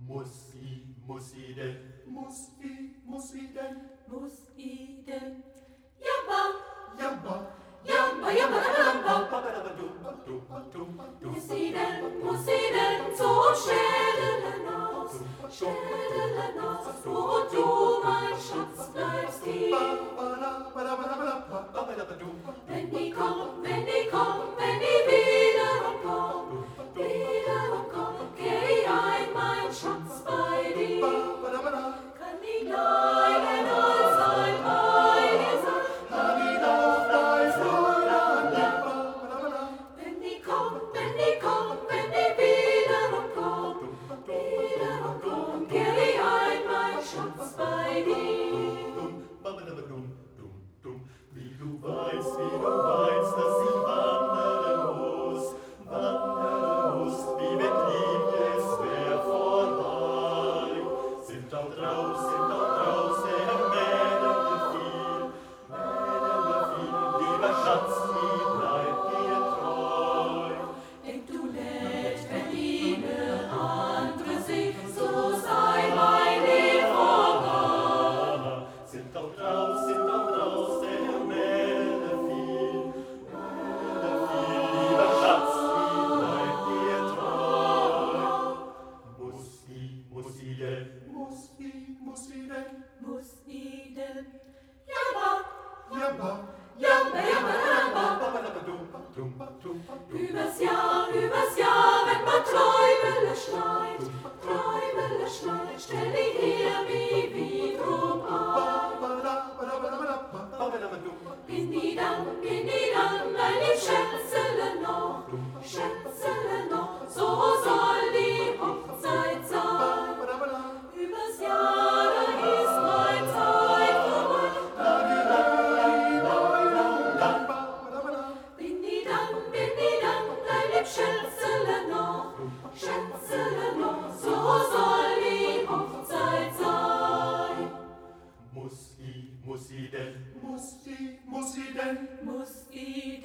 Muss i denn? Jabba, Jabba, jabba, jabba, jabba. Muss i denn so schädeln aus, wo du, mein Schatz, bleibst hier. Wenn die kommen, wenn die wiederum kommen, geh ein, mein Schatz, bei dir. Kann die Kleinen all sein, bei dir sein, Wenn die kommen, wenn die wiederum kommen, geh ein, mein Schatz, bei dir. Wie du weißt, dass ich wandern muss, wie wenn lieb es wär vorbei. Sind auch draußen Mädel viel, lieber Schatz, wie bleibt dir treu. Denk du nicht, wenn eine andere singt, so sei mein Leben vorbei. Sind auch draußen Mädel viel, lieber Schatz, wie bleibt dir treu. Muss i denn? Jabba, Jabba, jabba, jabba, jabba. Übers Jahr, wenn man Träumele schneit, stell dich her wie drum an. Bin die dann, meine Schätzele noch, so soll die Hochzeit sein. Übers Jahr, da ist mein Zeit vorbei. Bin die dann, deine Schätzele noch, so soll die Hochzeit sein. Muss i denn? Muss i